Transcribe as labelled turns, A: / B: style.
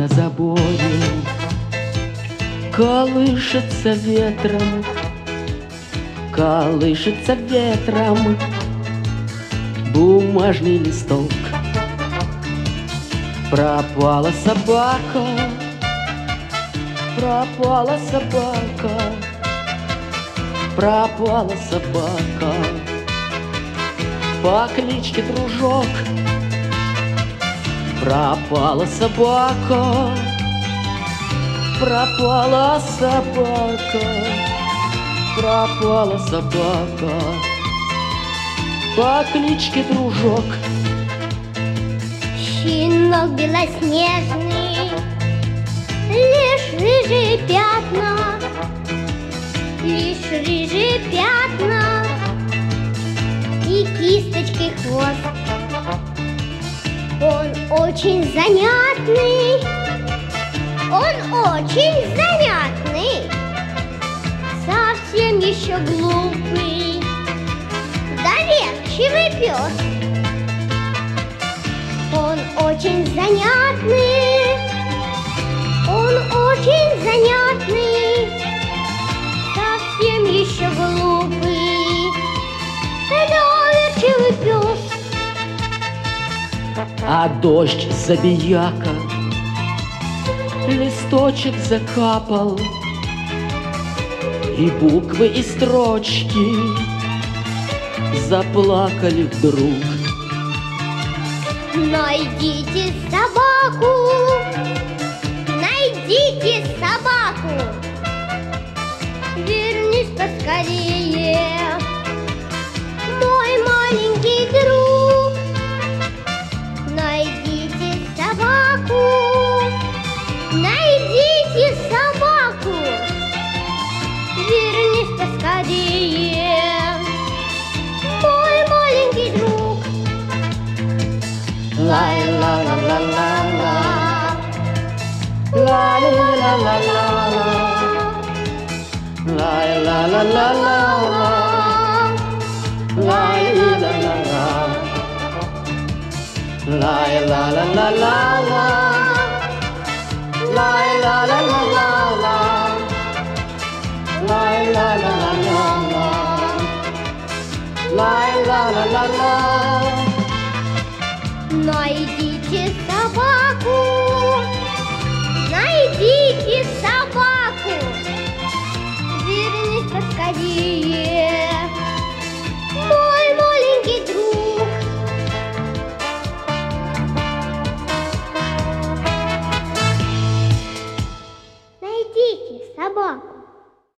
A: на заборе колышется ветром, колышется ветром бумажный листок. Пропала собака, пропала собака, пропала собака по кличке Дружок. Пропала собака, пропала собака, пропала собака по кличке Дружок.
B: Щенок белоснежный, лишь рыжие пятна, лишь рыжие пятна и кисточкой хвост. Он очень занятный, он очень занятный, совсем еще глупый, доверчивый пес. Он очень занятный, он очень занятный, совсем еще глупый, доверчивый пес.
A: А дождь забияка листочек закапал, и буквы и строчки заплакали вдруг.
B: Найдите собаку, найдите собаку, вернись поскорее, мой маленький друг. Найдите собаку, найдите собаку, вернись поскорее, мой маленький друг.
A: Ла-ла-ла-ла-ла-ла, ла-ла-ла-ла-ла-ла, ла-ла-ла-ла-ла-ла, ла-ла-ла-ла-ла, ла-ла-ла-ла-ла-ла, ла-ла-ла-ла-ла-ла, ла-ла-ла-ла-ла-ла, ла-ла-ла-ла-ла.
B: Найдите